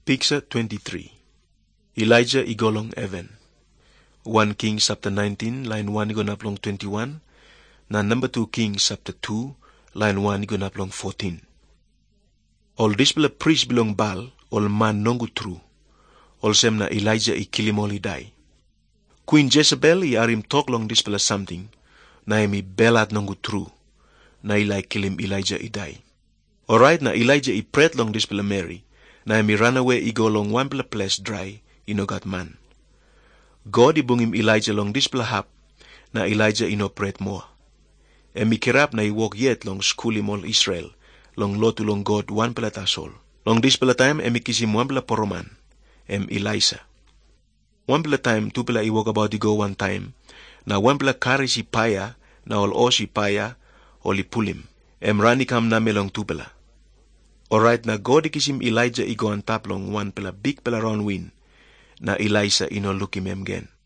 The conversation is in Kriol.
Picture 23. Elijah igolong Evan. 1 Kings chapter 19, line 1 igonaplong 21. Na number 2 Kings chapter 2, line 1 igonaplong 14. All this bila priest belong Baal, all man nongu true. All sem na Elijah ikilimol idai. Queen Jezebel I arim talk long this bila something, na emi belat nongu true, na ilai kilim Elijah idai. Alright, na Elijah I pret long this bila Mary, na emi run away I go long one bila place dry, ino got man. God I bungim Elijah long this bila hap, na Elijah ino pret more. Emi kirap na I walk yet long schoolim all Israel, long lotu long God one bila tasol. Long this bila time emi kisim one bila poroman, Elisha. One bila time, two bila I walk about I go one time, na one bila kari si paya, na all o si paya, all I pulim. Rani kam name long two bila. Alright, na God ikisim Elijah I go on top long one pela big pela round wind, na Elisha ino look him again.